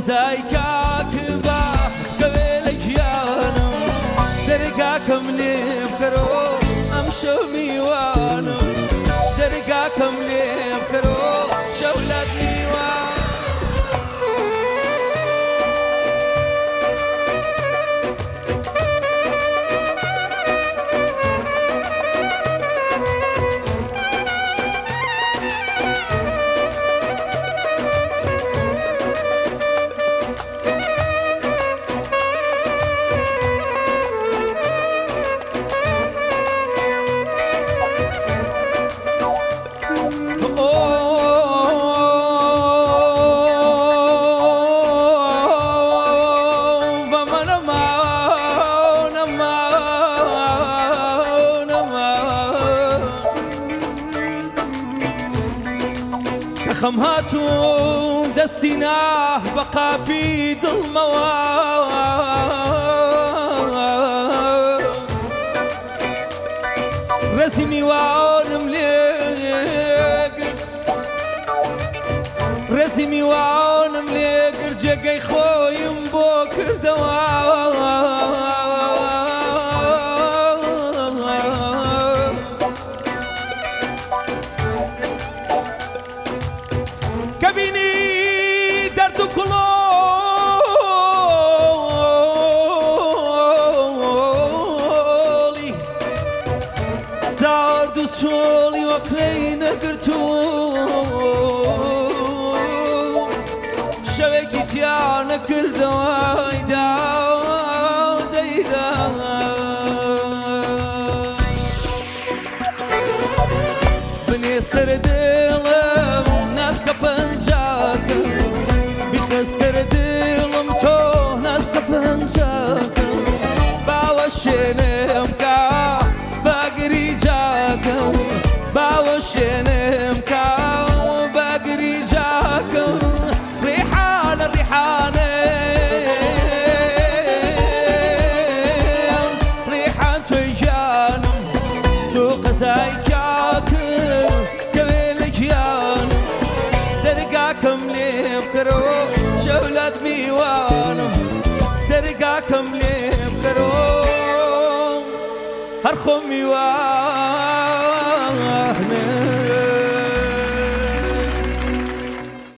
قزایکا کبا قبلکیانم درگا کملیم کرو امشو میوانم درگا کملیم کرو شولد میوان خم هاتون دستنا بقى المواد رسمي وعالم ليقر رسمي وعالم ليقر جاقي خويم بوكر دوام كبيني درد كلولي سارد شولي وقلين قرتو شوكي تيانا كردواي داو دايدا بني سردلم ناس كبنجاك بخسر دلم تو ناس كبنجاك باوشنم كا باقري جاك باوشنم كا باقري جاك ريحان الريحان ريحان تيجانم تو قزايكاك كمليم كرو شولد ميوانم درقا كمليم كرو هرخم ميوان